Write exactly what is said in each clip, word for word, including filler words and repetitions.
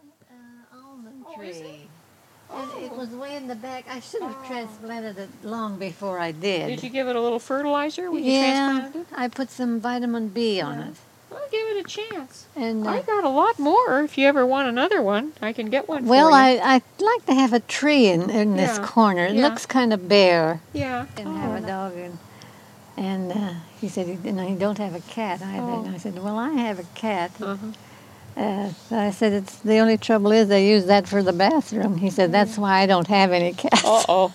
uh, almond Oh, is it? tree. And it Oh. was way in the back. I should have Oh. transplanted it long before I did. Did you give it a little fertilizer when you yeah, transplanted it? I put some vitamin B on Yeah. it. Well, give it a chance. And uh, I got a lot more. If you ever want another one, I can get one well, for you. I I'd like to have a tree in, in this Yeah, corner. It yeah. looks kind of bare. Yeah. And Oh. have a dog in. And uh, he said, he, no, you don't have a cat either. Oh. And I said, well, I have a cat. Uh-huh. Uh, so I said, it's the only trouble is they use that for the bathroom. He said, that's why I don't have any cats. Uh-oh.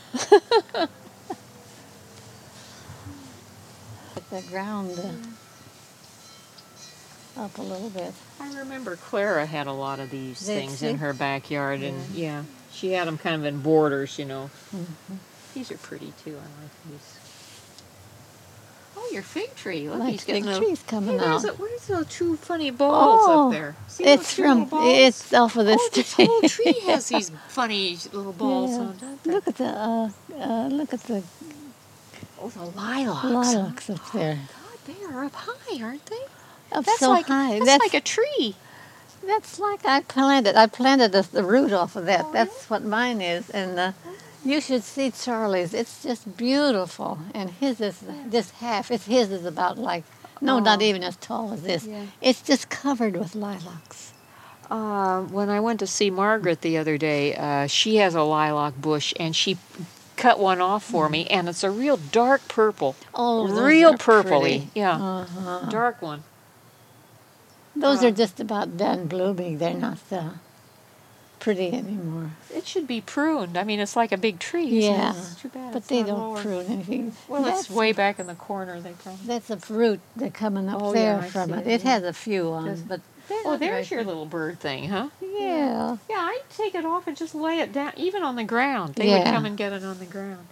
Get the ground uh, up a little bit. I remember Clara had a lot of these Did things she? in her backyard, and yeah, she had them kind of in borders, you know. Mm-hmm. These are pretty too. I like these. Oh, your fig tree! Look, Like he's getting big little. trees coming Hey, there's out. a, where's those two funny balls Oh, up there? See it's those two from, little balls? it's off of this Oh, this tree. whole tree has these funny little balls Yeah. on, don't they? Look at the, uh, uh, look at the Oh, the lilacs. lilacs up there. God, they are up high, aren't they? Up That's so like high. that's, That's, like a tree. that's like I planted. I planted the, the root off of that. Oh, That's what mine is. And uh, you should see Charlie's. It's just beautiful. And his is just half. It's his is about like no, Oh. not even as tall as this. Yeah. It's just covered with lilacs. Uh, when I went to see Margaret the other day, uh, she has a lilac bush, and she cut one off for me, and it's a real dark purple. Oh, those real are purpley. pretty. Yeah, Uh-huh. dark one. Those Uh, are just about done blooming. They're not uh, pretty anymore. It should be pruned. I mean, it's like a big tree. Isn't Yeah, it? It's too bad. but it's they not don't lower. prune anything. Well, that's, it's way back in the corner. They probably. that's a fruit that's coming up Oh, there yeah, I from see it. it, It yeah. has a few on, Does- but they're Oh, not there's very your big. little bird thing, huh? Yeah. Yeah, I'd take it off and just lay it down, even on the ground. They would Yeah. come and get it on the ground.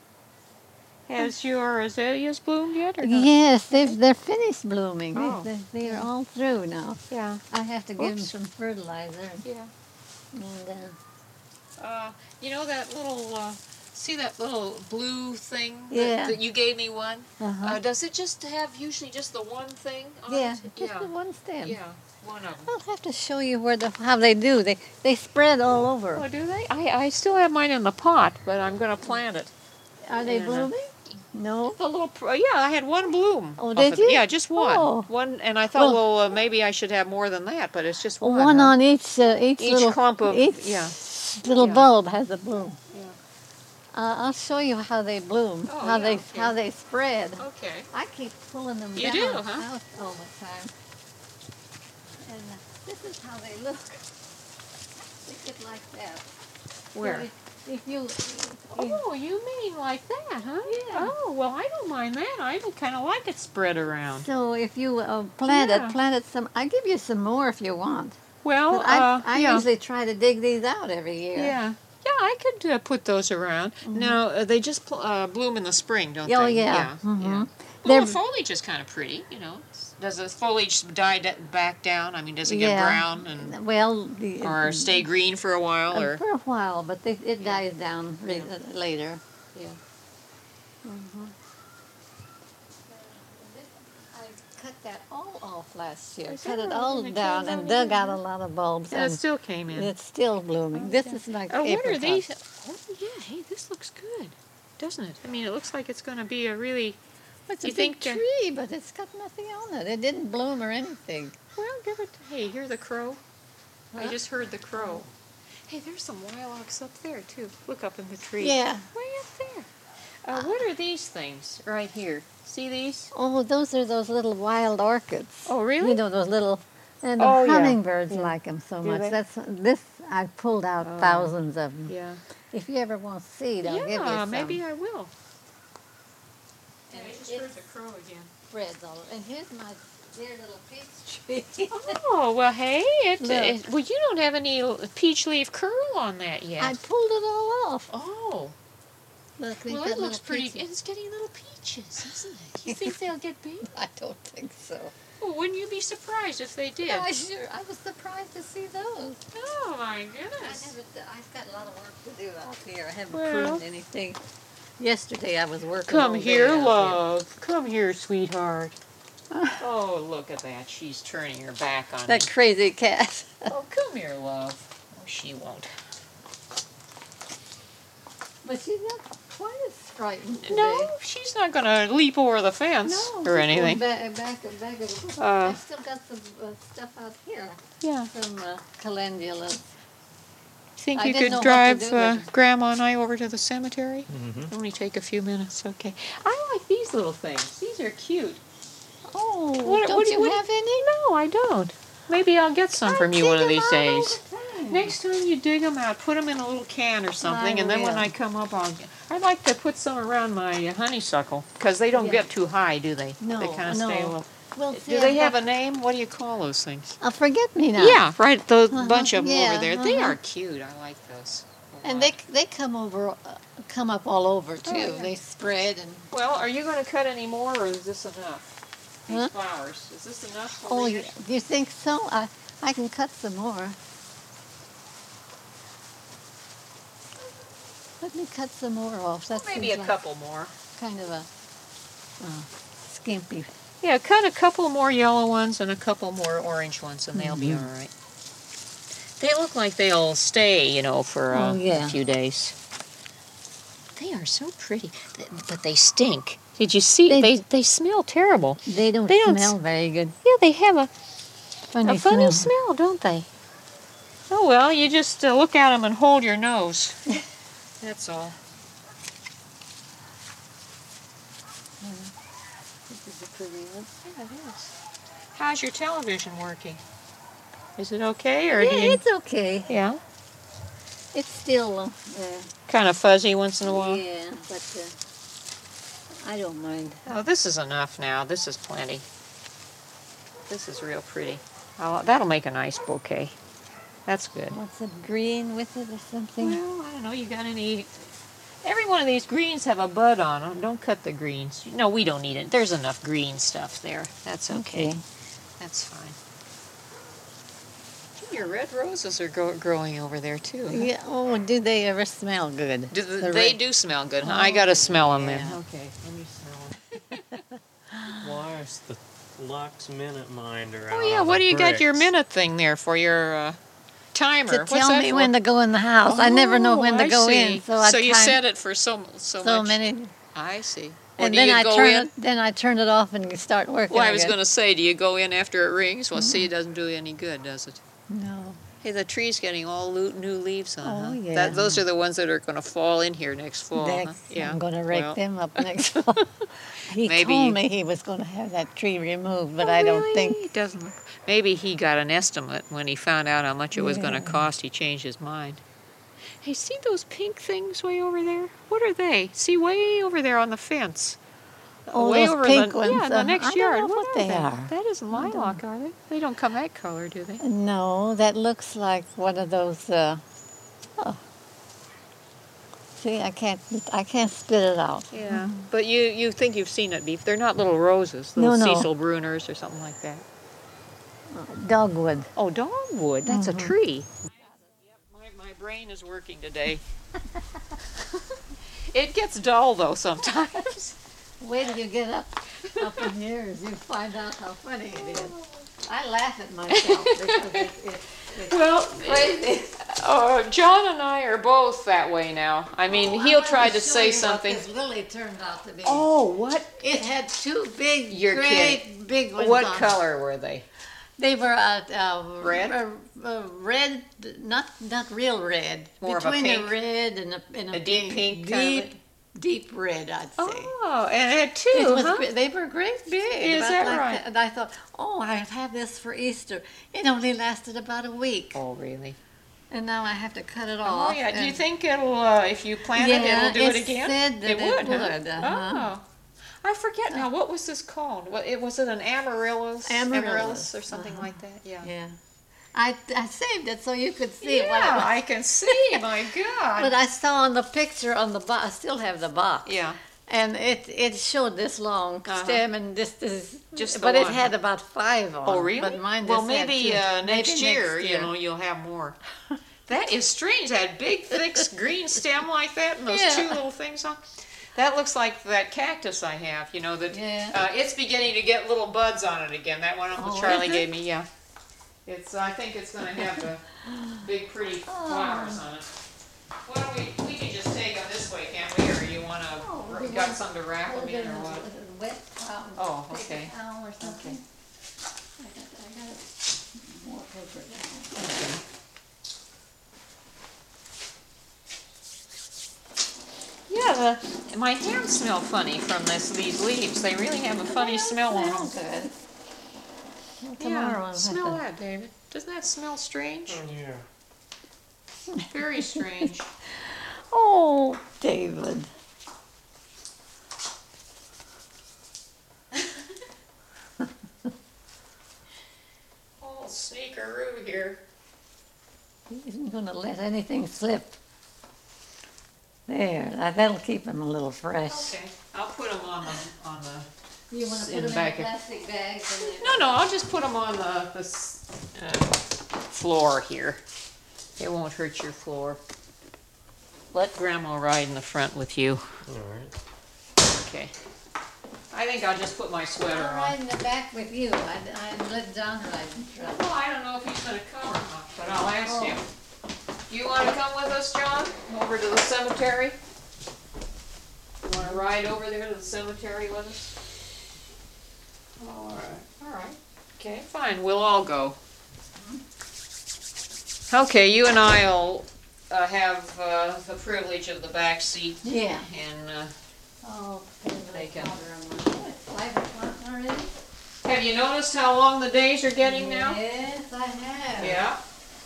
Has your azaleas bloomed yet, or not? Yes, they've, they're finished blooming. Oh. They, they, they're all through now. Yeah. I have to give them Oops. some fertilizer. Yeah. And, uh, Uh, you know that little, uh, see that little blue thing that, Yeah. that you gave me one? uh-huh. Uh, does it just have usually just the one thing on yeah, it? just Yeah. the one stem. Yeah, one of them. I'll have to show you where the how they do. They they spread all over. Oh, do they? I, I still have mine in the pot, but I'm going to plant it. Are they Yeah. blooming? No. The little, pr- yeah, I had one bloom. Oh, off did of- you? Yeah, just one. Oh. One, and I thought, Well- well, uh, maybe I should have more than that, but it's just one. One huh? on each uh, each, Each little clump of- each yeah. little Yeah. bulb has a bloom. Yeah. Uh, I'll show you how they bloom, Oh, how yeah, they okay. how they spread. Okay. I keep pulling them You down do, huh? out all the time. And uh, this is how they look. They get like that. So Where? if, if you, if- Oh, you mean like that, huh? Yeah. Oh, well, I don't mind that. I kind of like it spread around. so if you uh, plant Yeah. it, plant it some. I give you some more if you want. Well, But I, uh, I yeah. usually try to dig these out every year. Yeah. Yeah, I could uh, put those around. Now, uh, they just pl- uh, bloom in the spring, don't Oh, they? yeah. Yeah. Mhm. yeah. Well, They're- the foliage is kind of pretty, you know. Does the foliage die d- back down? I mean, does it get Yeah. brown and Well, the, or stay green for a while, uh, or for a while, but they, it Yeah. dies down re- Yeah. uh, later. yeah. Mm-hmm. I cut that all off last year. Is Cut that it right? all And it down came and out dug again, out a huh? lot of bulbs. Yeah, it and still came in. it's still blooming. This is like Oh, what are apricot. these? Oh, yeah. Hey, this looks good, doesn't it? I mean, it looks like it's going to be a really It's a you big think, uh, tree, but it's got nothing on it. It didn't bloom or anything. well. Give it. Hey, hear the crow? I Huh? just heard the crow. Hey, there's some lilacs up there too. Look up in the tree. Yeah. Way up there. Uh, what are these things right here? See these? Oh, those are those little wild orchids. Oh, really? You know those little, and the Oh, yeah. hummingbirds Yeah. like them so Do much. they? That's this. I pulled out Oh. thousands of them. Yeah. If you ever want seed, I'll give you Yeah, some. maybe I will. And I just it heard the crow again. spreads all over. And here's my dear little peach tree. Oh, well, hey, it, Look. it, well, you don't have any l- peach leaf curl on that yet. I pulled it all off. Oh, Look, they've well, got it looks little pretty. peaches. It's getting little peaches, isn't it? You think they'll get big? I don't think so. Well, wouldn't you be surprised if they did? I sure. I was surprised to see those. Oh, my I goodness. haven't. I've got a lot of work to do out here. I haven't Well. pruned anything. Yesterday I was working. Come all day here, out love. Come here, sweetheart. Oh, look at that. She's turning her back on That me. crazy cat. Oh, come here, love. she won't. But she's not quite as frightened today. No, she's not going to leap over the fence No, or she's anything. going Back, back, back of the Uh, I've still got some uh, stuff out here. Yeah. Some uh, calendulas. Think I you didn't could know what to drive do uh, with it. Grandma and I over to the cemetery? Mm-hmm. Only take a few minutes, okay. I like these little things. These are cute. Oh, What- don't what do you you- what- have any? No, I don't. Maybe I'll get some from I you one dig of 'em these out days. all the time. Next time you dig them out, put them in a little can or something, I and then when will. I come up, I'll. I'd like to put some around my uh, honeysuckle because they don't Yeah. get too high, do they? No, they kind of no. stay a little. Well, see, Do they I've have got- a name? What do you call those things? Uh, forget me now. Yeah, right. The Uh-huh, bunch of them yeah, over there. They uh-huh. are cute. I like those. a And lot. they they come over, uh, come up all over too. Oh, yeah. They spread and. Well, are you going to cut any more, or is this enough? These Huh? flowers. Is this enough? for Oh, the you, year? you think so? I I can cut some more. Let me cut some more off. That Maybe seems a like couple more. kind of a uh, skimpy. Yeah, cut a couple more yellow ones and a couple more orange ones, and they'll be Mhm. all right. They look like they'll stay, you know, for uh, Oh, yeah. a few days. They are so pretty, th- but they stink. Did you see? They- They they, smell terrible. They don't They don't smell s- very good. Yeah, they have a, Funny a funny smell. smell, don't they? Oh well, you just uh, look at them and hold your nose. That's all. This is a pretty one. Yeah, it is. How's your television working? Is it okay, or Yeah, do you? it's okay. Yeah. It's still uh, Kind of fuzzy once in a while. yeah, but uh, I don't mind. Oh, this is enough now. This is plenty. This is real pretty. Oh, that'll make a nice bouquet. That's good. Want some green with it or something? Well, I don't know. You got any? Every one of these greens have a bud on them. Don't cut the greens. No, we don't need it. There's enough green stuff there. That's okay. Okay. That's fine. Gee, your red roses are grow- growing over there too. huh? Yeah. Oh, do they ever smell good? Do th- The they red- do smell good. Huh? I gotta smell them then. yeah. Okay, let me smell them. Why's the Lux Minute Minder Oh out yeah, on what the do you got your bricks? minute thing there for your uh, timer? To What's tell that me for? when to go in the house. I never know when Oh, to I go see. in, so I you time set it for so so, so much. many, I see. Or and do then you I go turn in? it. Then I turn it off and start working. Well, I was again. going to say, do you go in after it rings? Well, see, it doesn't do you any good, does it? No. Hey, the tree's getting all lo- new leaves on. Oh, huh? yeah. That, those are the ones that are going to fall in here next fall. huh? Next, Yeah. I'm going to rake Well, them up next fall. He Maybe told you- me he was going to have that tree removed, but Oh, I don't really? think. It doesn't. Maybe he got an estimate when he found out how much it was going to Yeah. cost. He changed his mind. Hey, see those pink things way over there? What are they? See, way over there on the fence. Oh, way those over pink the, ones, Yeah, the uh, next I don't yard. know what, what they they? are. That isn't I don't lilac, are they? They don't come that color, do they? No, that looks like one of those. Uh, oh. See, I can't. I can't spit it out. Yeah, but you you think you've seen it before. They're not little roses, No, little no. Cecil Bruners or something like that. Dogwood. Oh, dogwood. That's Mhm. a tree. My, my brain is working today. It gets dull, though, sometimes. Wait till you get up up in years, you find out how funny it is. I laugh at myself because it, it, it's Well, crazy. uh, John and I are both that way now. I mean, Oh, I he'll want try to show say you something. What this lily turned out to be. Oh, what It had two big, You're great, kidding. big ones. what on it. color were they? They were uh, uh, Red? uh, uh, red, not not real red. More of a Between pink? a red and a, and a, A deep pink deep, kind of deep red, I'd say. Oh, and it had two, It was huh? gre- They were great big. Is about that like right? And I thought, oh, I'd have this for Easter. It only lasted about a week, Oh, really? and now I have to cut it Oh, off. yeah. Do you and- think it'll, uh, if you plant it, Yeah, it'll do it it again? said that it it would, huh? would, uh-huh. Oh. I forget now. What was this called? What, it was it an amaryllis? Amaryllis, or something uh-huh. like that. Yeah. Yeah, I I saved it so you could see what it Yeah, was. I can see. My God. But I saw on the picture on the box. I still have the box. yeah. And it, it showed this long Uh-huh. stem and this is Just the but it one, had huh? about five on. Oh, it, really? But mine well, just had maybe two. uh, Maybe next year, next you know, you'll have more. That is strange. That big, thick green stem like that, and those Yeah. two little things on. That looks like that cactus I have. You know that Yeah. uh, it's beginning to get little buds on it again. That one Uncle Oh, Charlie is it? gave me. Yeah. It's, I think it's gonna have the big pretty flowers on it. Why don't we, we can just take them this way, can't we, or you wanna, Oh, you we got want- some to wrap them in, or Is what? it wet towel? Oh, Paper okay. towel or something? Okay. I got, I got more paper towel. Okay. Yeah, the, my hands smell funny from this, these leaves. They really have a funny smell on them. Smell good. Well, Yeah, tomorrow I'll have smell to- that, David. Doesn't that smell strange? Oh, yeah. Very strange. Oh, David. Oh, sneakeroo here. He isn't gonna let anything slip. There, that- that'll keep him a little fresh. Okay, I'll put them on the, on the, You wanna In put the them in back a of- plastic bag? and then- no, no, I'll just put them on the, the s- uh, floor here. It won't hurt your floor. Let Grandma ride in the front with you. All right. Okay. I think I'll just put my sweater I'll on. ride in the back with you. I, I let John ride in front. Well, I don't know if he's gonna come or not, but I'll ask Oh. him. Do you wanna come with us, John, over to the cemetery? You wanna ride over there to the cemetery with us? All right, all right. Okay, fine, we'll all go. Okay, you and I'll uh, have uh, the privilege of the back seat, Yeah. and uh, Oh, put a They little can- powder on my, oh, it's five o'clock already? have you noticed how long the days are getting now? Yes, I have. Yeah.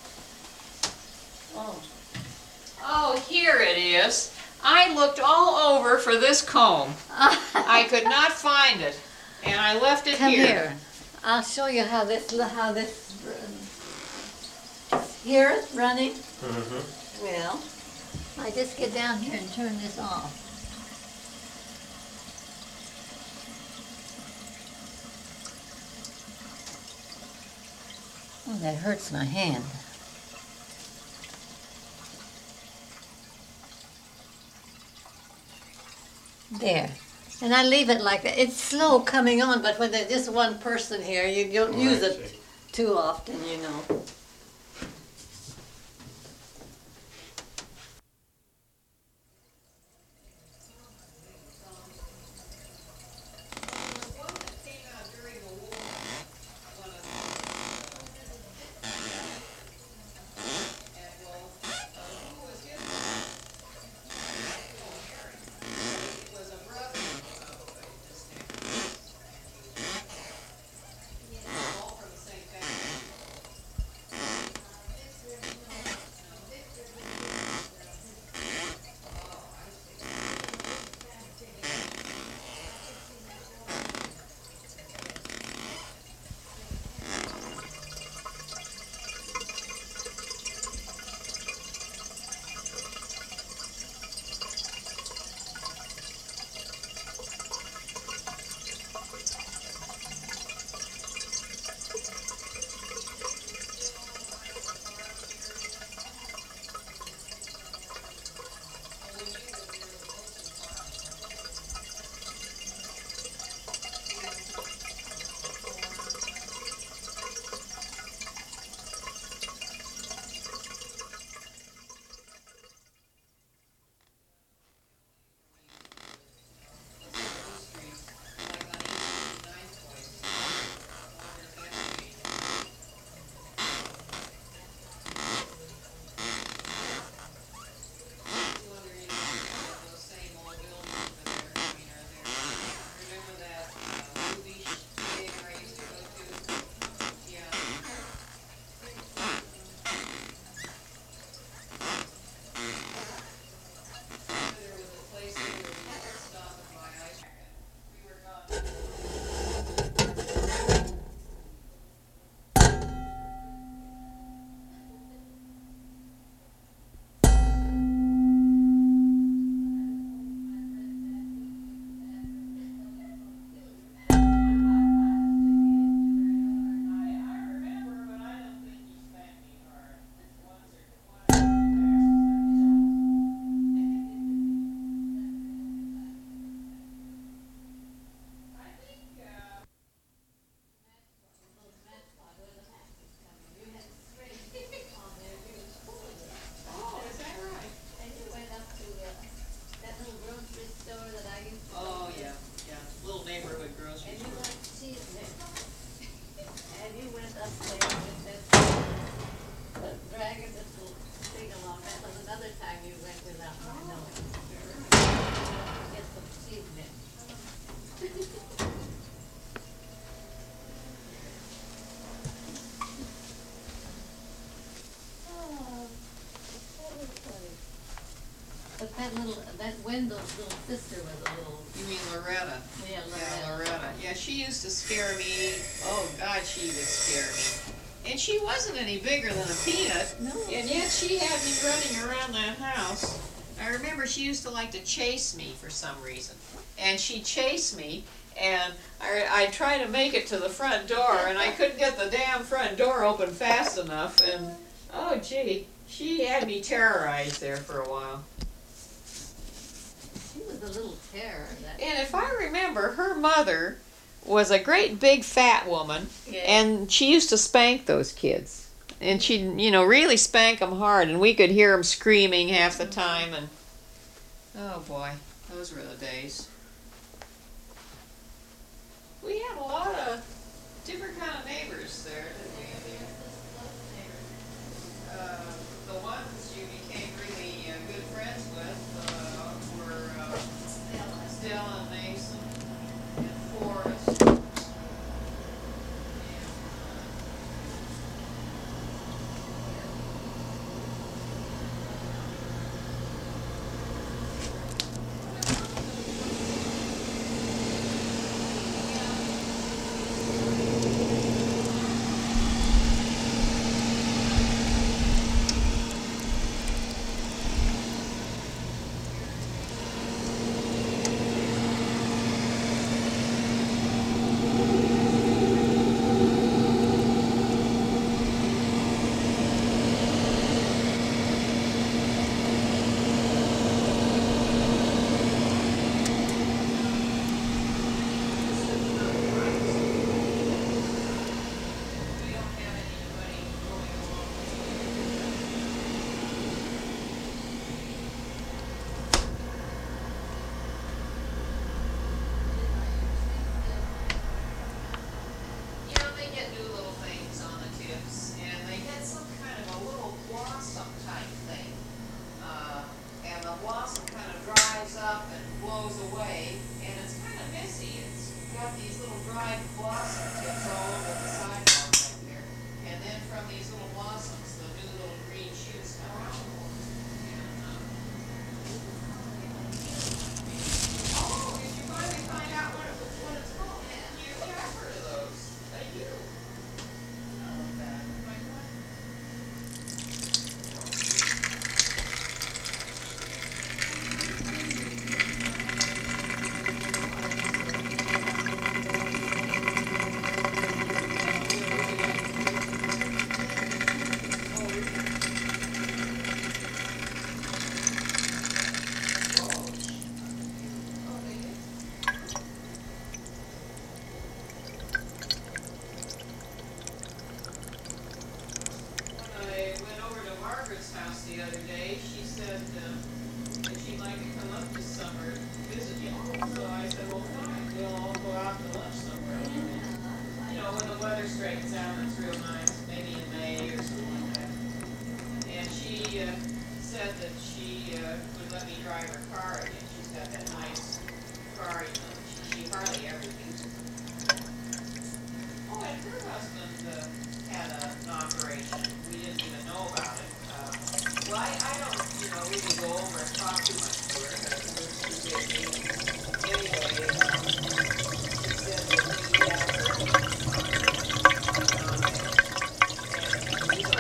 Oh, Oh, here it is. I looked all over for this comb. I could not find it, and I left it come here. here. I'll show you how this, how this, uh, hear it running? Mm-hmm. Well, I just get down here and turn this off. Oh, that hurts my hand. There. And I leave it like that. It's slow coming on, but when there's just one person here, you don't Oh, use I it see. too often, you know. that little, that Wendell's little sister was a little, You mean Loretta? yeah, Yeah, Loretta. Loretta. Yeah, she used to scare me. Oh, God, she would scare me. And she wasn't any bigger than a peanut. No. And yet she had me running around that house. I remember she used to like to chase me for some reason. And she'd chase me, and I, I'd try to make it to the front door, and I couldn't get the damn front door open fast enough. And, oh, gee, she had me terrorized there for a while. She was a little terror. That. And if I remember, her mother was a great big fat woman, Yeah. and she used to spank those kids. And she'd, you know, really spank them hard, and we could hear them screaming half the time. And oh boy, those were the days. We had a lot of different kind of neighbors there, didn't we? Uh, the ones you became really uh, good friends with uh, were uh, Stella and Mason and Forrest. And, uh, we don't have anybody going along. You know, they get new little things on the tips, and they get some kind of a little blossom type thing. Uh, and the blossom kind of dries up and blows away, and it's kind of messy. It's got these little dried blossom tips all over the sidewalk right there. And then from these little blossoms, the new little green shoots come out. And, uh, oh, did you finally find out what it was, what it's called? You, yeah, I've heard of those. I do. I know that. My God. When I went over to Margaret's house the other day, she said uh, that she'd like to come up this summer and visit you. So I said, well, fine, we'll all go out to lunch somewhere. You know, when the weather straightens out, it's real nice, maybe in May or something like that. And she uh, said that she uh, would let me drive her car again. She's got that nice car, you know, she, she hardly ever uses it. Oh, and her husband uh, had a, an operation. We didn't even know about it. Uh, well, I, I don't, you know, really go over and talk too much to her because we're too busy. Anyway, um, she said that he had a hernia on it. And he's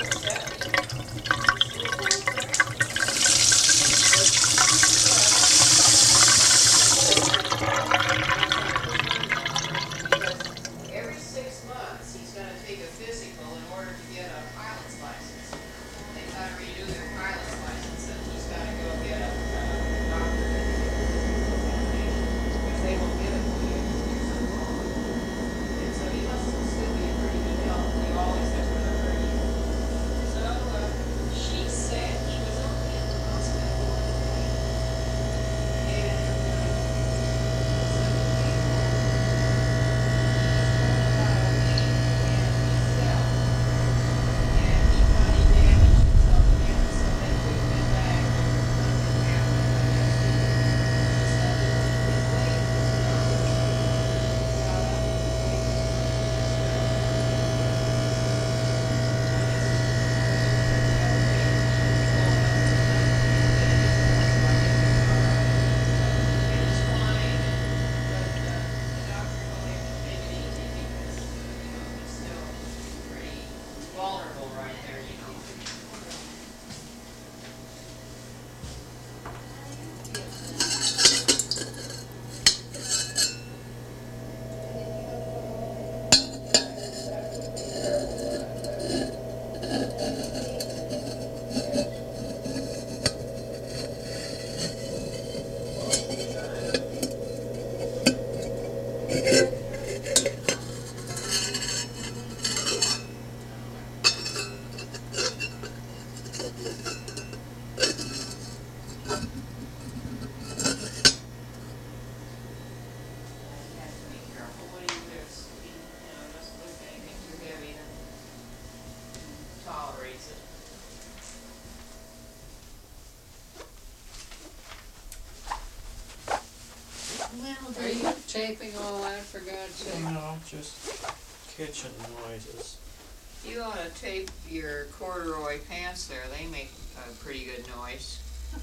Are you taping all that, for God's sake? No, just kitchen noises. You ought to tape your corduroy pants there, they make a pretty good noise.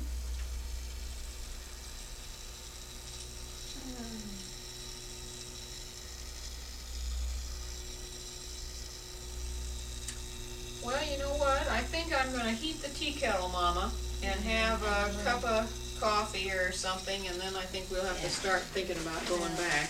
Well, you know what, I think I'm gonna heat the tea kettle, Mama, and have a cup of coffee or something, and then I think we'll have to start thinking about going back.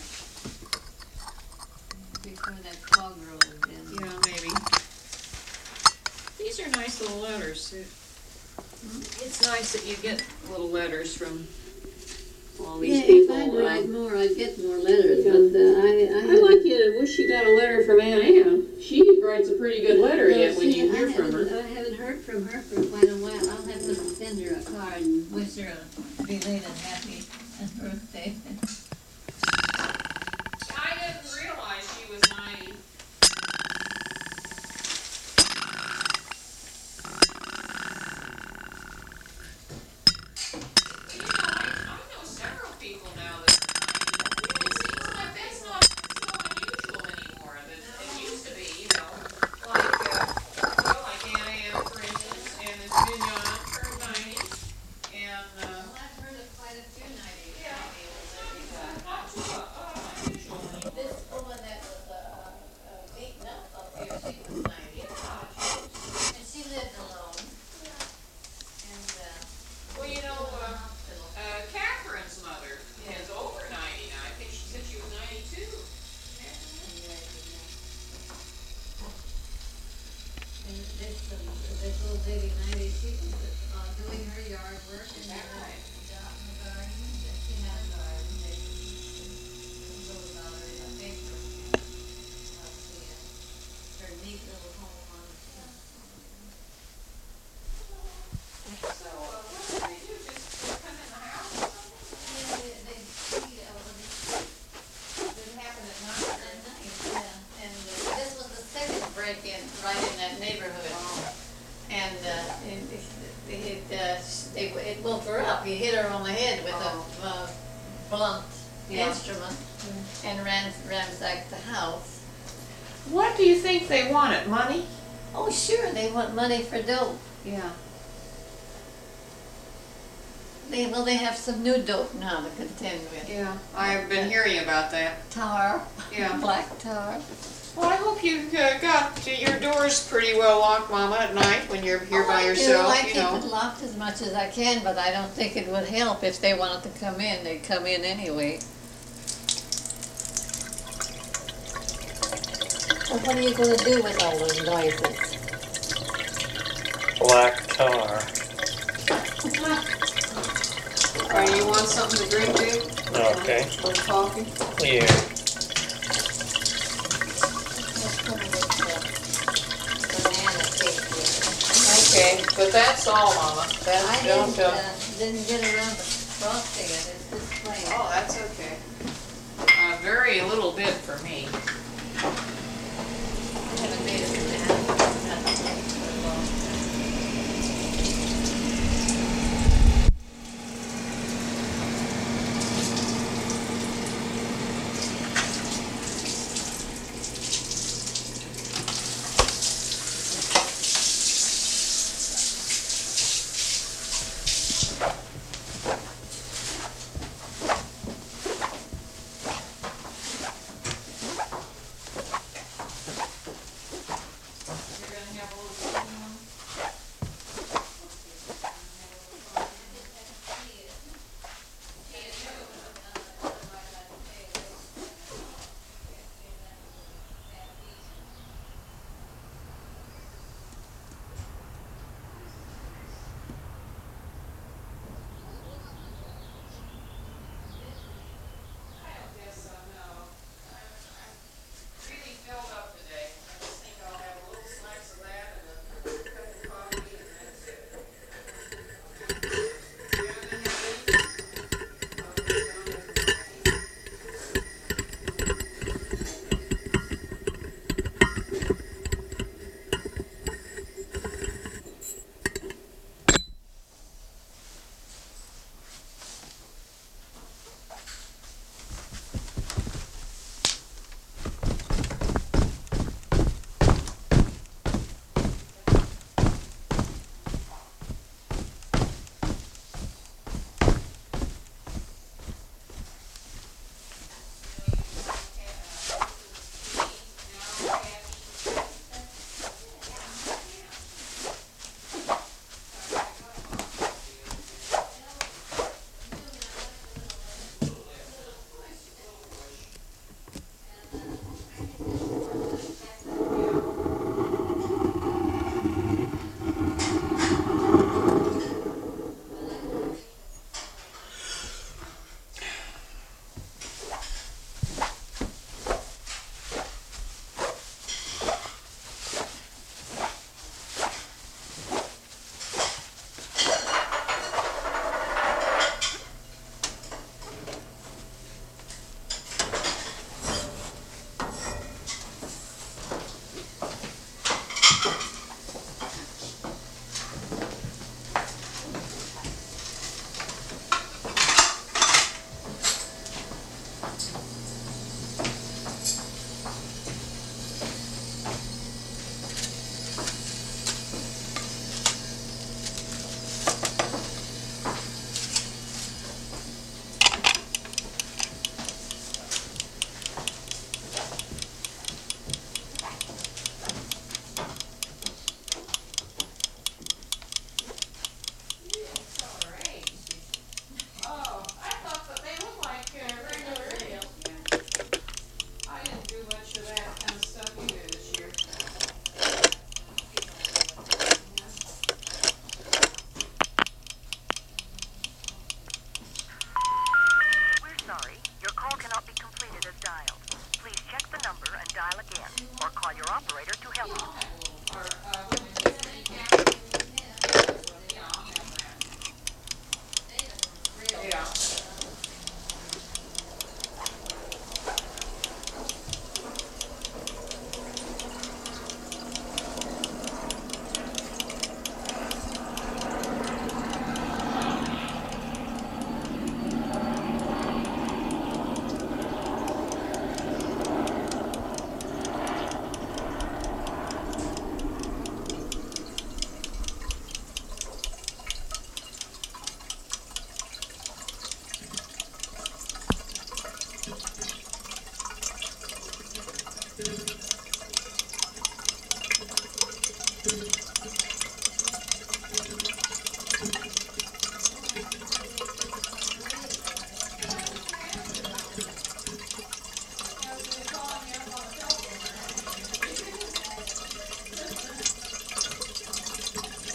Before that fog rolls in. Yeah, maybe. These are nice little letters. It's nice that you get little letters from all these Yeah, people. if I'd uh, write more, I'd get more letters, Yeah. but uh, I, I I'd like you to wish you got a letter from Aunt Ann. She writes a pretty good letter Well, yet when see, you hear I from her. haven't- I haven't heard from her for quite a while. I'll have to send her a card and wish her a belated happy birthday. I didn't realize she was ninety. You know, I, I know several people now that are ninety. It seems like that's not so unusual anymore that it used to be, you know. Like, uh, you know, like Aunt Ann, for instance, and this Mignon turned ninety, and, uh, Well, I've heard of quite a few ninety. yeah, not too, uh, unusual anymore. This woman that was uh, uh, beaten up up here, she was ninety, and she lived alone. And uh, Well, you know, she was in the uh, hospital. uh, Catherine's mother is over ninety now. I think she said she was ninety-two. And this, um, this little lady ninety, she was uh, doing her yard work and That uh, right. out in the garden. And she had a garden. They wrote about her in a paper. About the, uh, her neat little home on the So, uh, what do they do? Just come in the house or something? yeah, they, they, she, uh, was Did it happen at night? that night, yeah. And uh, this was the second break-in right in that neighborhood. And uh, it, it, it, uh, it, it woke her up. He hit her on the head with a uh, blunt Yeah. instrument and ran, ransacked the house. What do you think they wanted? Money? Oh, sure, they want money for dope. Yeah. They, well, they have some new dope now to contend with. Yeah, I've been hearing about that. Tar, Yeah. black tar. Well, I hope you uh, got your doors pretty well locked, Mama, at night when you're here Oh, by I do. yourself, I you keep know. it locked as much as I can, but I don't think it would help if they wanted to come in. They'd come in anyway. Well, what are you going to do with all those noises? Black tar. Or you want something to drink to? Okay. A little coffee? Yeah. Let's put it with the banana cake with Okay, but that's all, Mama. it. That's, I don't, didn't, uh, uh, didn't get around to frosting it. It's just plain. oh, that's okay. Uh, very little bit for me. I haven't made it in the house.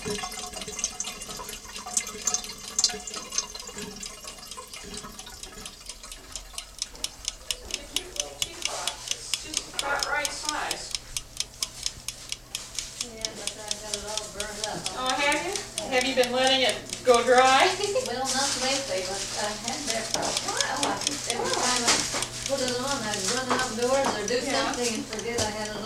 It's just about right size. Yeah, but I got it all burned up. Oh, have you? Have you been letting it go dry? Well, not lately, but I had there for a while. I think every time I put it on, I'd run outdoors or do Yeah. something and forget I had it